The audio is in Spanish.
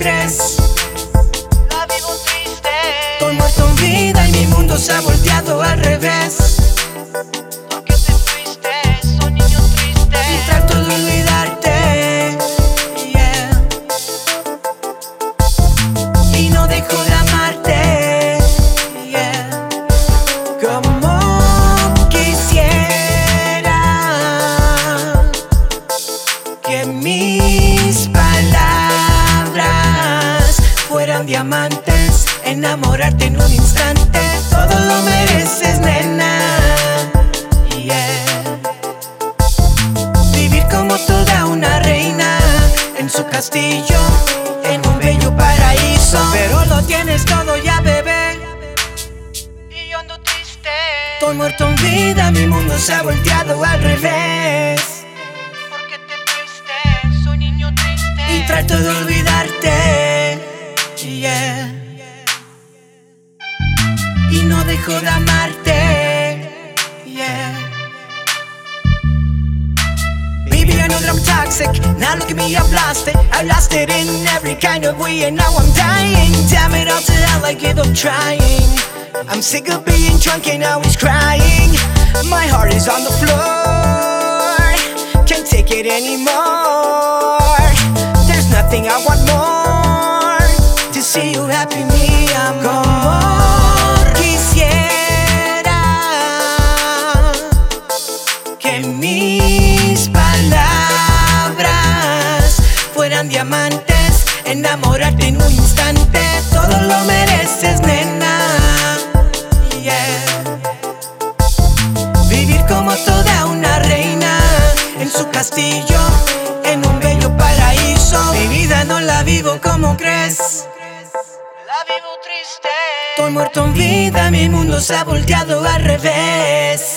crees. La vivo triste. Estoy muerto en vida y mi mundo se ha volteado al revés. Porque te fuiste, soy niño triste. Y trato de olvidarte, yeah. Y no dejo de amarte, yeah. Como quisiera que mis palabras fueran diamantes, enamorarte en un instante. Todo lo mereces, nena, yeah. Vivir como toda una reina en su castillo, en un bello paraíso. Pero lo tienes todo ya, bebé. Y yo ando triste. Estoy muerto en vida, mi mundo se ha volteado al revés. Porque te fuiste, soy niño triste. Y trato de olvidarte, yeah. Y no dejo de amarte, yeah. Baby, I know that I'm toxic. Now look at me, I've lost it. I lost it in every kind of way, and now I'm dying. Damn it all to hell, I give up trying. I'm sick of being drunk and always crying. My heart is on the floor, can't take it anymore. There's nothing I want more, to see you happy, me, amor. Quisiera que mis palabras fueran diamantes, enamorarte en un instante. Todo lo mereces, nena, yeah. Vivir como toda una reina en su castillo, en un bello paraíso. Mi vida no la vivo como crees. La vivo triste. Estoy muerto en vida, mi mundo se ha volteado al revés.